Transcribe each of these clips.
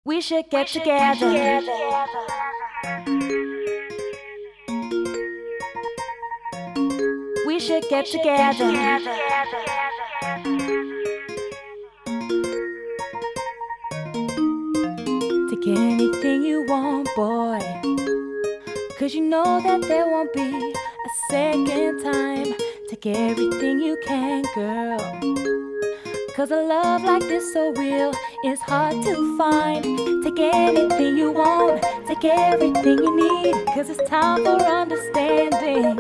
We should get together. We should get together. Take anything you want, boy. 'Cause you know that there won't be a second time. Take everything you can, girl. 'Cause a love like this so real is hard to find. Take anything you want, take everything you need. 'Cause it's time for understanding.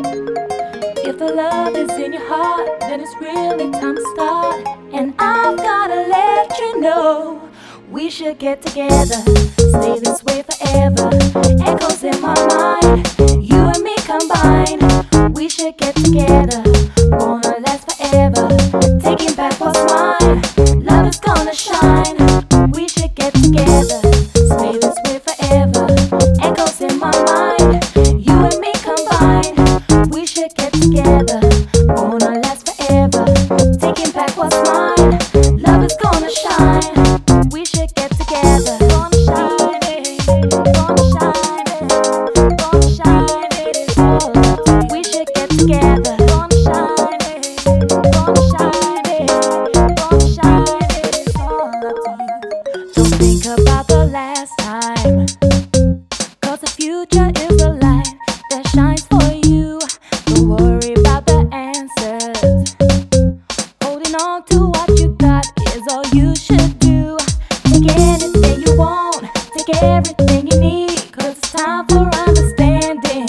If the love is in your heart, then it's really time to start. And I've gotta let you know, we should get together, stay this way forever. Echoes in my mind, you and me combined. We should get together, wanna last forever. Taking back what's mine, love is gonna shine. We should get together, stay this way forever. Echoes in my mind, you and me combined. We should get together, wanna last forever. Taking back what's mine, love is gonna shine. We should get together, gonna shine it, gonna shine it, gonna shine it. It's all up to you. We should get together, gonna shine it, gonna shine it, gonna shine it. It's all up to you. Don't think about the last time, 'cause the future is the light that shines for you. Don't worry about the answers. Holding on to what you got is all you should do. Take anything you want, take everything you need. 'Cause it's time for understanding.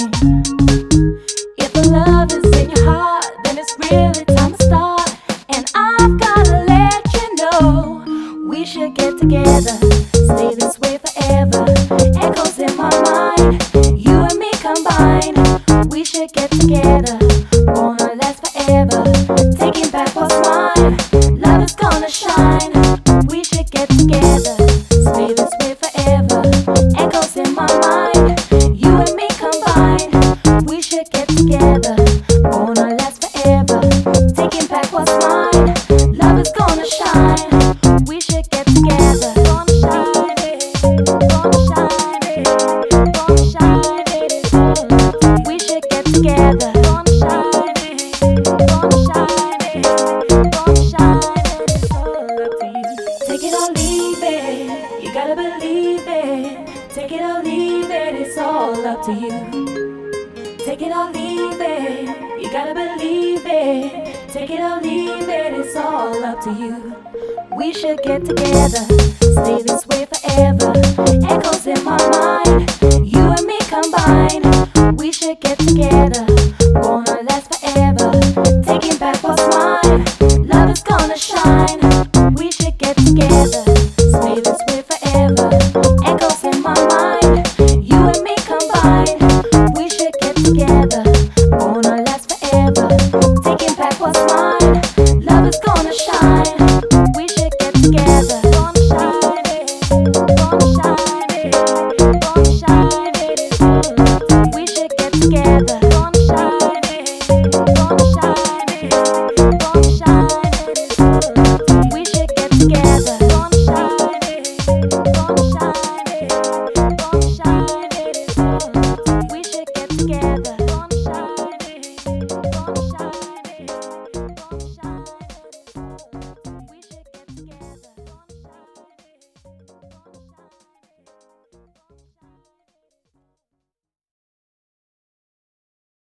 If the love is in your heart, then it's really time to start. And I've gotta let you know, we should get together, stay this way forever. Echoes in my mind, you and me combined. We should get together, wanna last forever. Taking back what's mine, love is gonna shine. We should get together, stay this way forever. Echoes in my mind, you and me combined. We should get together, wanna last forever. Taking back what's mine, love is gonna shine. We should get together, gonna shine it, gonna shine it, gonna shine it. It's all up to you. We should get together, gonna shine it, gonna shine it, gonna shine it. It's all up to you. Take it or leave it, you gotta believe it. Take it or leave it, it's all up to you. Take it or leave it, you gotta believe it. Take it or leave it, it's all up to you. We should get together, stay this way forever. Echoes in my mind, you and me combined. We should get together, wanna last forever. Taking back what's mine, love is gonna shine. We should get together, stay this way forever. Echoes in my mind, you and me combined. We should get together, wanna last forever. Taking back what's mine, love is gonna shine. We should get together, gonna shine it, gonna shine it, gonna shine it. It's all up to you. We should get together, gonna shine it, gonna shine it, gonna shine it. It's all up to you. We should get together, gonna shine it, gonna